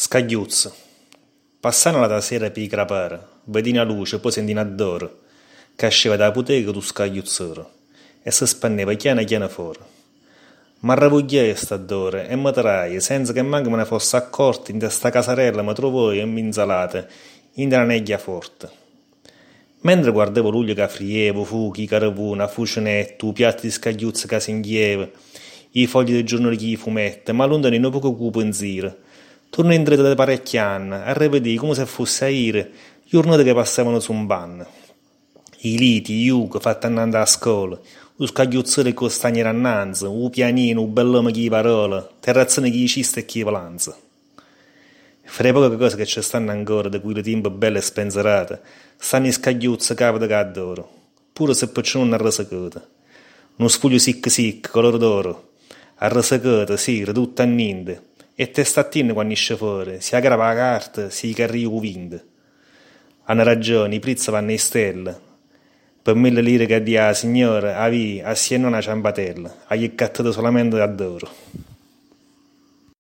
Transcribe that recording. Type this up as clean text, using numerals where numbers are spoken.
Scagliuzzo. Passando la sera per i crapara, vedi la luce, poi senti un addoro, che sceva da bottega tu scagliuzzoro, e si spanneva chiana fuori. Ma ravogliai st'addore e mi trai, senza che manco me ne fosse accorto, in sta casarella mi trovai e mi insalate, in una neglia forte. Mentre guardavo l'uglio che frievo, fuchi, carapuna, fucinetto, piatti di scagliuzzo che si inghieva, i fogli del giornale che fumette, ma lontano in un poco cupo in zira. Torno indietro da parecchi anni, a rivedere come se fosse a ire, giornate che passavano su un ban. I liti, i yuc, fatti andare a scuola, lo scagliuzzore con stagnere annanzi, un pianino, un bell'uomo che parola, terrazzone che cista e che valanza. Fra poche cose che ci stanno ancora, da quelle tempo belle e spensierate, stanno i scagliuzzi capo da cadoro, pure se poi non arrasacata. Uno sfoglio sic, color d'oro, arrasacata, sì, ridotto a niente, e testattin quando esce fuori, si aggrava la carta, si carria il vento. Hanno ragione, i prezzi vanno in stelle. Per 1.000 lire che dia la signora, a siena una ciambatella, ha gli cattato solamente d'oro.